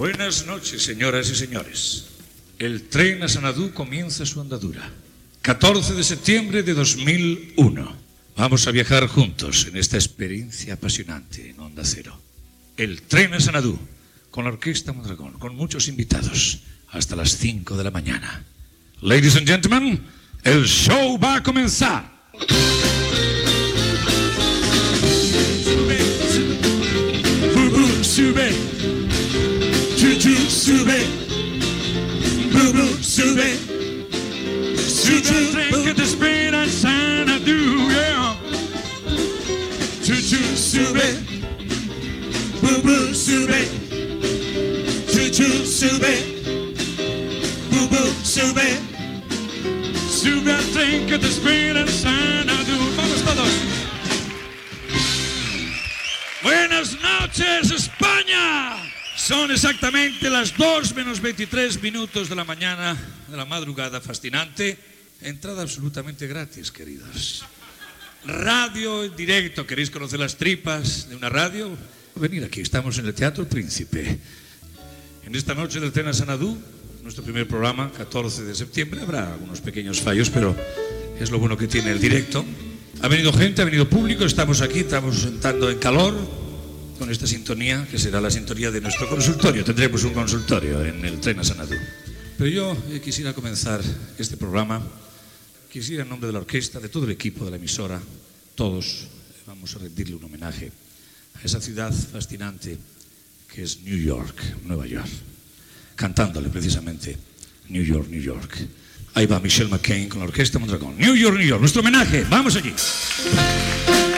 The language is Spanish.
Buenas noches, señoras y señores. El tren a Sanadú comienza su andadura. 14 de septiembre de 2001. Vamos a viajar juntos en esta experiencia apasionante en Onda Cero. El tren a Sanadú, con la Orquesta Mondragón, con muchos invitados, hasta las 5 de la mañana. Ladies and gentlemen, el show va a comenzar. Sube, chuchu, sube, bubu, sube, chuchu, tren que te espera en Sanadú, yeah. Chuchu, sube, bubu, sube, chuchu, sube, bubu, sube, sube al tren que te espera en Sanadú. Vamos todos. Buenas noches, España. Son exactamente las 2 menos 23 minutos de la mañana, de la madrugada fascinante. Entrada absolutamente gratis, queridos. Radio en directo. ¿Queréis conocer las tripas de una radio? Venid aquí, estamos en el Teatro Príncipe. En esta noche del tren a Sanadú, nuestro primer programa, 14 de septiembre. Habrá algunos pequeños fallos, pero es lo bueno que tiene el directo. Ha venido gente, ha venido público, estamos aquí, estamos entrando en calor con esta sintonía, que será la sintonía de nuestro consultorio. Tendremos un consultorio en el tren a Sanadú. Pero yo quisiera comenzar este programa, quisiera en nombre de la orquesta, de todo el equipo de la emisora, todos vamos a rendirle un homenaje a esa ciudad fascinante que es New York, Nueva York, cantándole precisamente New York, New York. Ahí va Michelle McCain con la Orquesta Mondragón. New York, New York, nuestro homenaje. Vamos allí.